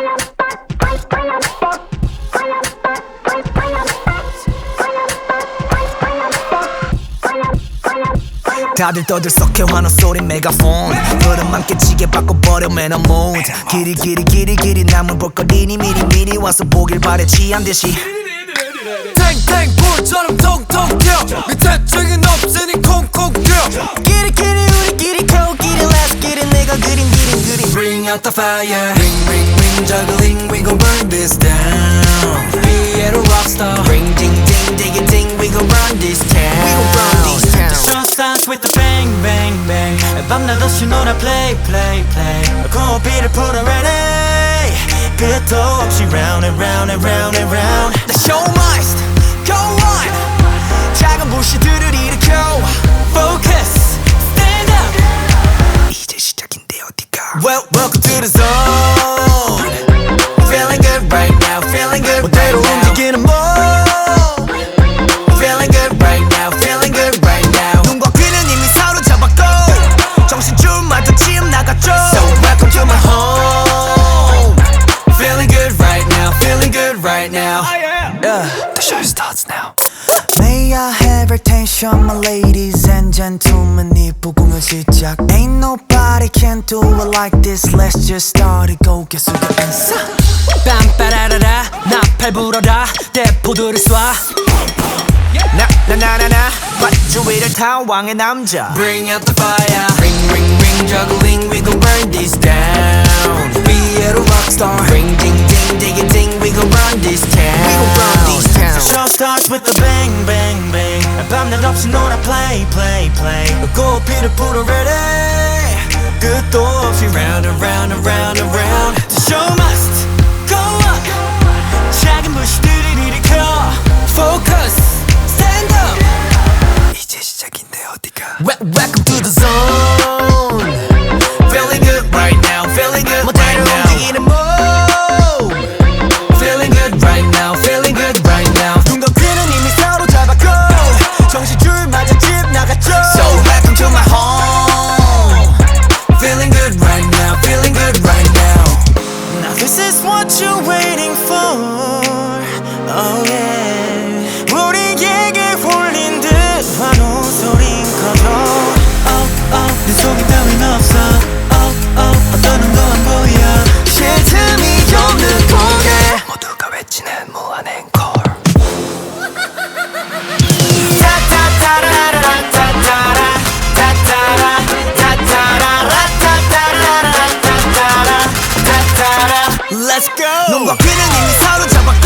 다들 떠들썩해 환호 소리 메가폰 흐름만 깨치게 바꿔버려 man I'm mood 길이 남은 볼거리니 미리 와서 보길 바래 취한 듯이 탱탱 불처럼 통통 튀어 밑에 증인 없으니 콩콩 뛰어 길이 우리끼리 코끼리 let's get it 내가 그린 Bring out the fire ring juggling we gon' burn this down Be a rockstar Ring ding dig it ding we gon' run this town We gon' run this town The show starts with the bang 밤낮 없이 놀아 play 코피를 풀어 ready 끝도 없이 round and round The show must go on 작은 불씨들을 일으켜 Focus, stand up 이제 시작인데 어디가 Welcome to the zone Feeling good right now feeling good right 멋대로 now 움직이는 몸 Feeling good right now feeling good right now 눈과 귀는 이미 사로잡았고 정신줄마저 지금 나갔죠 So welcome to my home Feeling good right now feeling good right now The show starts now May I have your attention my ladies and gentlemen 이 부공의 시작 Ain't nobody can do it like this Let's just start it go get 숙여 인사 빰빠라라라 나팔 불어라 대포들을 쏴 나나나나나 밧줄위를 탄 왕의 남자 Bring out the fire ring juggling we gon' burn this down Be a rockstar Ring ding dig it ding we gon' run this town We gon' run this town The show starts with the bang 밤낮 없이 놀아 play 코피를 풀어 ready 끝도 없이 round and round The show must go on 작은 불씨들을 일으켜 Focus, stand up 이제 시작인데 어디가 Welcome to the zone Feeling good right now feeling good right 멋대로 now 움직이는 몸 Feeling good right now feeling good right now 눈과 귀는 이미 사로잡았고 정신줄마저 집 나갔죠 So welcome to my home Feeling good right now feeling good right now Now this is what you're waiting for Oh yeah 우리에게 홀린 듯 환호 소린 커져 네 속에 따윈 없어 어떤 놈도 안 보여 쉴 틈이 없는 공에 모두가 외치는 무한 앵콜 Let's go 눈과 귀는 이미 사로잡았고